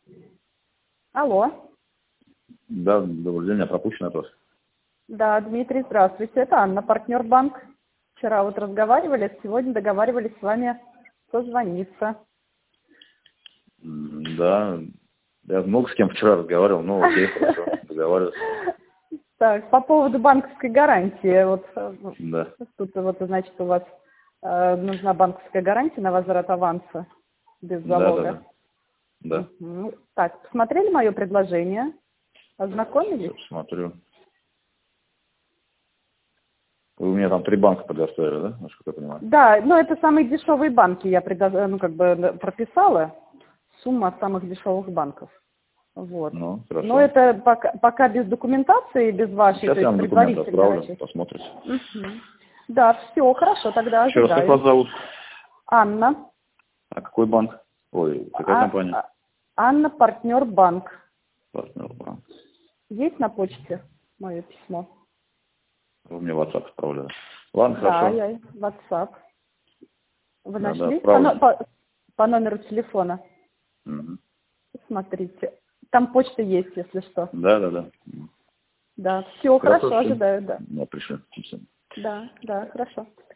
Алло. Да, добрый день, я пропущен от вас. Да, Дмитрий, здравствуйте. Это Анна, партнер банк. Вчера вот разговаривали, сегодня договаривались с вами созвониться. Да, я много с кем вчера разговаривал, но окей, хорошо, договариваюсь. Так, по поводу банковской гарантии. Вот, Да. тут вот, значит, у вас нужна банковская гарантия на возврат аванса без залога. Да. Угу. Так, посмотрели мое предложение? Ознакомились? Смотрю. Вы у меня там 3 банка предоставили, да? Насколько я понимаю. Да, но это самые дешевые банки я прописала. Сумма самых дешевых банков. Вот. Ну, хорошо. Но это пока без документации, без вашей, Сейчас я вам документы отправлю, посмотрите. Угу. Да, все, хорошо, тогда Еще раз, как вас зовут? Анна. А какой банк? Ой, какая компания? Анна, партнер банк. Партнер банк. Есть на почте мое письмо? Вы мне WhatsApp отправляли. Ладно, Да, хорошо. я WhatsApp. Вы Да, нашли по номеру телефона? Угу. Смотрите. Там почта есть, если что. Да. Да, все, хорошо, ожидаю, да. Я пришлю. Да, хорошо.